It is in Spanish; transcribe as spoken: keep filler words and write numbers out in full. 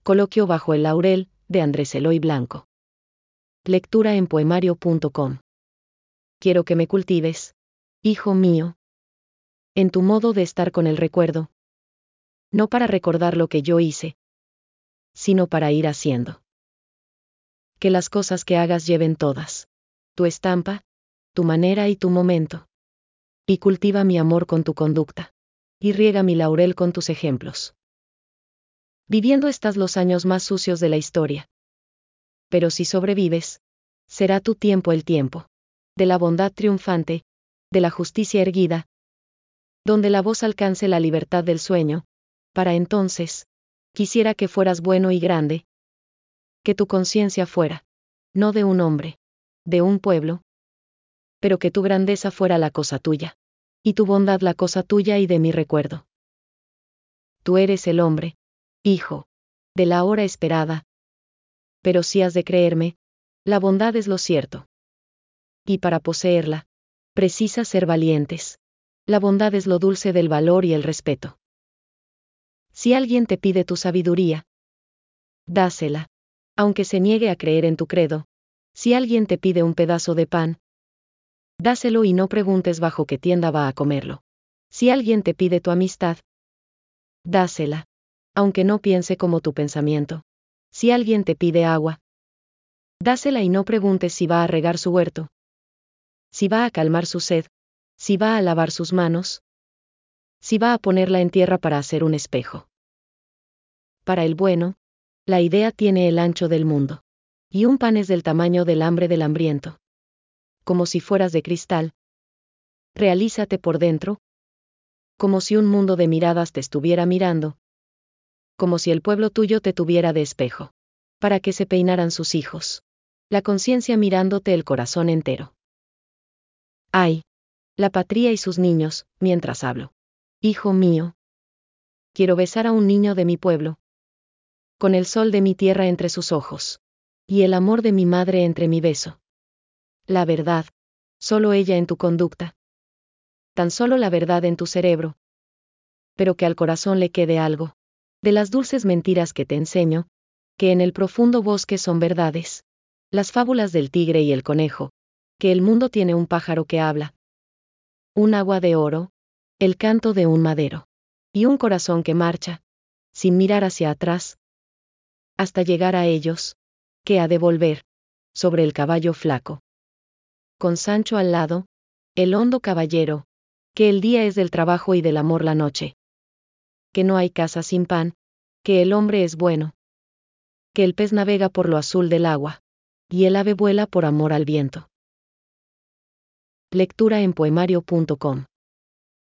Coloquio bajo el laurel, de Andrés Eloy Blanco. Lectura en poemario punto com. Quiero que me cultives, hijo mío, en tu modo de estar con el recuerdo, no para recordar lo que yo hice, sino para ir haciendo. Que las cosas que hagas lleven todas tu estampa, tu manera y tu momento. Y cultiva mi amor con tu conducta, y riega mi laurel con tus ejemplos. Viviendo estás los años más sucios de la historia. Pero si sobrevives, será tu tiempo el tiempo de la bondad triunfante, de la justicia erguida, donde la voz alcance la libertad del sueño. Para entonces, quisiera que fueras bueno y grande, que tu conciencia fuera, no de un hombre, de un pueblo, pero que tu grandeza fuera la cosa tuya, y tu bondad la cosa tuya y de mi recuerdo. Tú eres el hombre, hijo, de la hora esperada, pero si has de creerme, la bondad es lo cierto. Y para poseerla, precisa ser valientes. La bondad es lo dulce del valor y el respeto. Si alguien te pide tu sabiduría, dásela, aunque se niegue a creer en tu credo. Si alguien te pide un pedazo de pan, dáselo y no preguntes bajo qué tienda va a comerlo. Si alguien te pide tu amistad, dásela, aunque no piense como tu pensamiento. Si alguien te pide agua, dásela y no preguntes si va a regar su huerto, si va a calmar su sed, si va a lavar sus manos, si va a ponerla en tierra para hacer un espejo. Para el bueno, la idea tiene el ancho del mundo, y un pan es del tamaño del hambre del hambriento. Como si fueras de cristal, realízate por dentro, como si un mundo de miradas te estuviera mirando, como si el pueblo tuyo te tuviera de espejo, para que se peinaran sus hijos, la conciencia mirándote el corazón entero. Ay, la patria y sus niños, mientras hablo. Hijo mío, quiero besar a un niño de mi pueblo, con el sol de mi tierra entre sus ojos, y el amor de mi madre entre mi beso. La verdad, solo ella en tu conducta, tan solo la verdad en tu cerebro, pero que al corazón le quede algo, de las dulces mentiras que te enseño, que en el profundo bosque son verdades, las fábulas del tigre y el conejo, que el mundo tiene un pájaro que habla, un agua de oro, el canto de un madero, y un corazón que marcha, sin mirar hacia atrás, hasta llegar a ellos, que ha de volver, sobre el caballo flaco. Con Sancho al lado, el hondo caballero, que el día es del trabajo y del amor la noche, que no hay casa sin pan, que el hombre es bueno, que el pez navega por lo azul del agua, y el ave vuela por amor al viento. Lectura en poemario punto com.